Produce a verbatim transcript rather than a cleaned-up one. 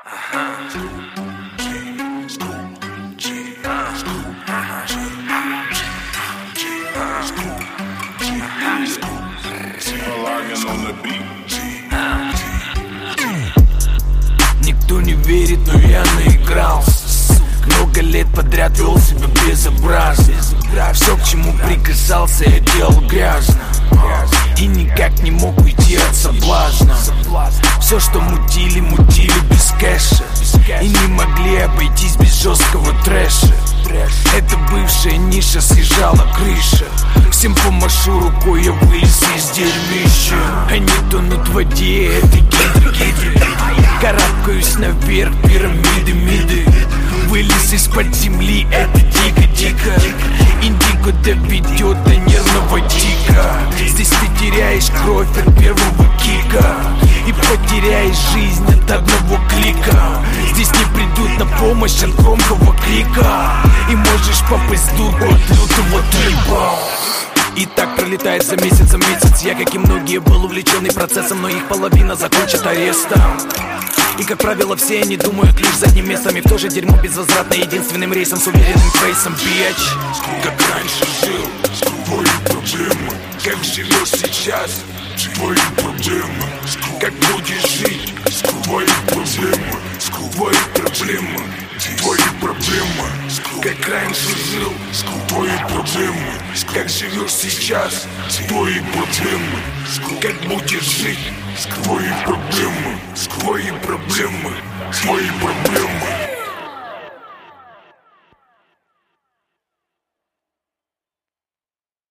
Никто не верит, но я наигрался. Много лет подряд вел себя безобразно. Все, к чему прикасался, я делал грязно. И никак не мог уйти от соблазна. Все, что мутили, мутили без кэша. И не могли обойтись без жесткого трэша. Это бывшая ниша, съезжала крыша. Всем помашу рукой, я вылез из дерьмища. Они тонут в воде, это гидры, гидры. Карабкаюсь наверх, пирамиды, миды. Вылез из-под земли, это дико-дико. Индиго доведет до нервного тика. Здесь ты теряешь кровь от первого кика и потеряешь жизнь от одного клика. Здесь не придут на помощь от громкого крика. И можешь попасть в дугу от лютого трипа. И так пролетает за месяц, за месяц. Я, как и многие, был увлеченный процессом, но их половина закончит арестом. И, как правило, все они думают лишь задним местом. И в то же дерьмо безвозвратно единственным рейсом с уверенным фейсом, бич. Как раньше жил, твои проблемы. Как живешь сейчас, твои проблемы. Как будешь жить, твои проблемы. Твои проблемы, твои проблемы. Как раньше жил, твои проблемы. Как живешь сейчас, твои проблемы. Как будешь жить, твои проблемы. Твои проблемы, твои проблемы.